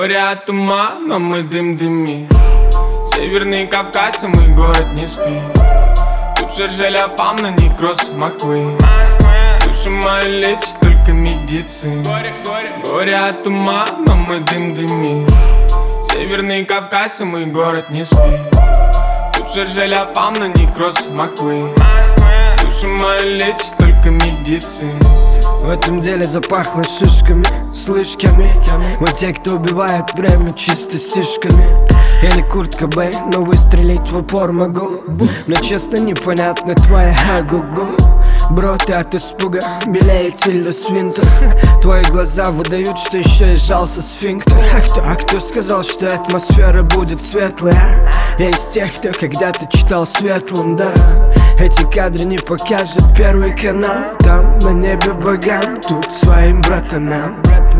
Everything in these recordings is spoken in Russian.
Горе от ума, но мы дым дымим. Северный Кавказ, и мой город не спит. Тут Жержеля Фамна, некроз Маквей. Душу мою лечит только медицина. Горе от ума, но мы дым дымим. Северный Кавказ, и мой город не спит. Тут Жержеля Фамна, некроз Маквей. Душу мою лечит только медицина. В этом деле запахло шишками, слышками. Мы те, кто убивает время чисто сишками. Я не Курт Кобейн, но выстрелить в упор могу. Мне честно непонятно твоя агугу. Бро, ты от испуга белеет тильда свинтер. Твои глаза выдают, что еще и сжался сфинктер. А кто сказал, что атмосфера будет светлая? Я из тех, кто когда-то читал светлым, да. Эти кадры не покажет Первый канал. Там на небе богам, тут своим братанам.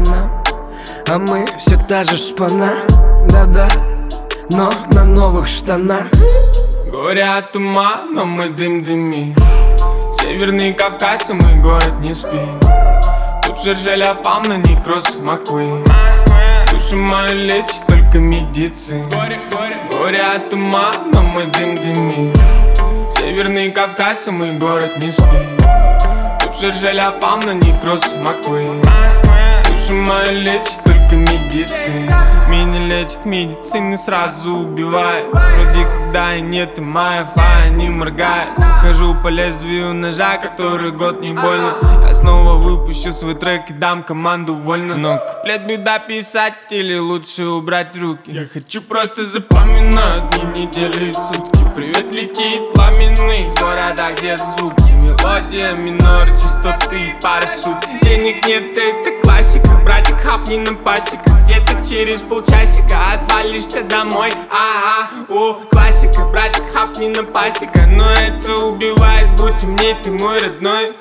А мы все та же шпана, да-да, но на новых штанах. Горе от ума, но мы дым дымим. Северный Кавказ, и мой город не спит. Тут Жержеля Фамна, некроз Маквей. Душу мою лечит только медицина. Горе от ума, но мы дым дымим. Северный Кавказ, и мой город не спит. Тут Жержеля Фамна, некроз Маквей. Душу мою лечит только медицина. Меня лечит медицина, сразу убивает. Вроде когда и нет, и моя фая не моргает. Хожу по лезвию ножа, который год не больно. Я снова выпущу свой трек и дам команду вольно. Но куплет беда писать или лучше убрать руки? Я хочу просто запоминать дни, недели и сутки. Привет летит пламенный с города, где звуки. Мелодия, минор, частоты и парашют. Денег нет, это классика. Братик, хапни на пасека. Где-то через полчасика отвалишься домой. Классика. Братик, хапни на пасека. Но это убивает, будь умней, ты мой родной.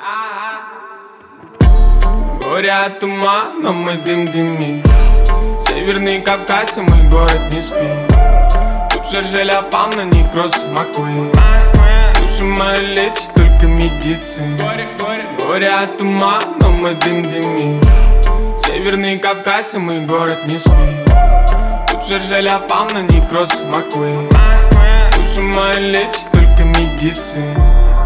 Горе от ума, но мы дым дымим. Северный Кавказ, и мой город не спит. Тут Жержеля Фамна, некроз Маквей. Душу мою лечит только медицина. Горе от ума, но мы дым дымим. Северный Кавказ, и мой город не спит. Тут Жержеля Фамна, некроз Маквей. Душу мою лечит только медицина.